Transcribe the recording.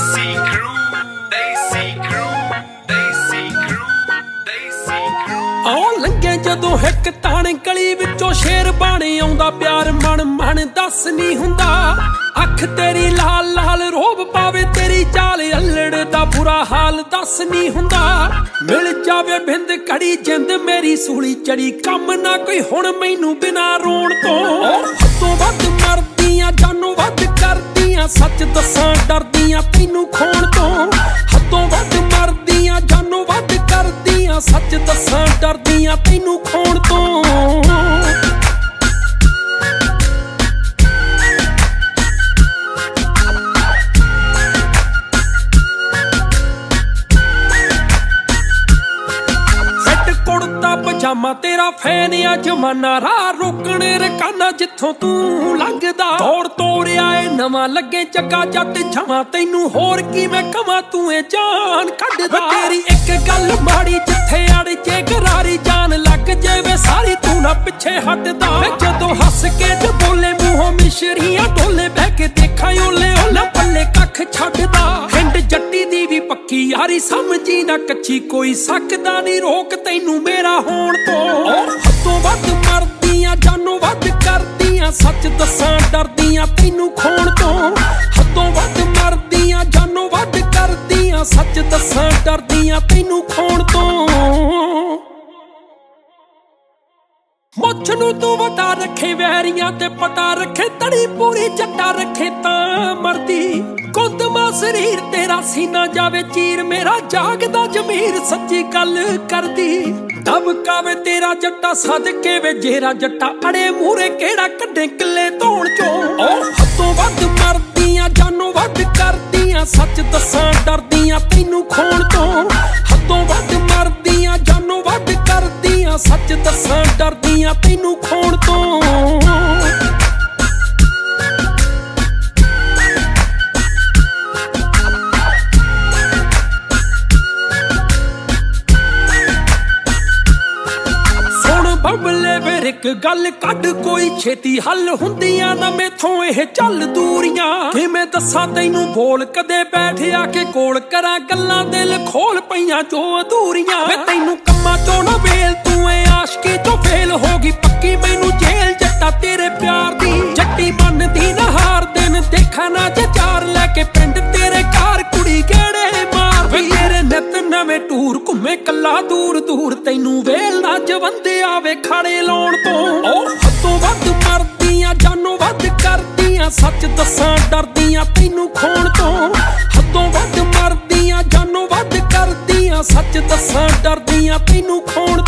लंघे जदों हिक ताने गली विचों शेर बाणे आउंदा प्यार मन मन दस नहीं हुंदा अख तेरी लाल लाल रोब पावे तेरी चाल अल्लड़ दा बुरा हाल दस नहीं हुंदा मिल जावे बिंद कड़ी जिंद मेरी सूली चढ़ी कम ना कोई हुण मैनू बिना रोण तो हदों वध मरदियां जानों वध करदियां सच दसां डरदियां तैनू खोण तो हदों वध मरदियां जानों वध करदियां सच दसां डरदियां तैनू खोण तो पजामा तेरा फैन आ जमाना राह रोकने रकाना जिथों तू लंघदा दौड़ तोड़िया नवा लगे चक्का जट जमा तैनू होर की मैं कमा तू जान कढदा तेरी एक गल माड़ी जिथे अड़ जे गरारी जान लग जावे सारी तू ना पिछे हटदा जदों हस के ज बोले मूहों मिशरियां डोले बह के देखा ओले ओले पल्ले कख छड्डदा हिंड जट्टी दी भी पक्की यारी समझी ना कच्ची कोई सकदा नहीं रोक तैनू मेरा होण तो हदों वध मरदियां जानों वध करदियां सच दसां डरदियां तैनू खोण तो हदों वध मरदियां जानों वध करदियां सच दसां डरदियां तैनू खोण तो मुछ नू तू वटा रखे वैरियां ते पटा रखे तड़ी पूरी जट्टा रखे तां मरदी कुंदमा शरीर तेरा सीना जावे चीर मेरा जागदा जमीर सच्ची गल करदी दबकावे तेरा जट्टा सदके वे जेरा जट्टा अड़े मूरे केड़ा कड्डे किले धोण चों हदों वध मरदियां जानों वध करदियां सच दसां डरदियां तैनू खोण तो हदों वध मरदियां जानों वध करदियां सच दसां डरदियां तैनू खोण तो एक गल कड कोई छेती हल हुंदियां ना मेथों एह चल दूरियां किवें दस्सां तैनू बोल कदे बैठ आके कोल करा गल्लां दिल खोल पईयां जो अधूरियां मैं तैनू कम्मां चों ना वेल तू आशकी चों फेल होगी पक्की मैनू जेल जट्टा तेरे प्यार दी जट्टी बनदी ना हार दिन देखा ना जे चार लैके पिंड तेरे कार कुड़ी गेड़े मार तेरे नित नवें टूर घुमे कल्ला दूर दूर तैनू वेल ना जवंदे आवे खाड़े लाउण तो हदों वध मरदियां जानों वध करदियां सच दसां डरदियां तैनू खोण तो हदों वध मरदियां जानों वध करदियां सच दसां डरदियां तैनू खोण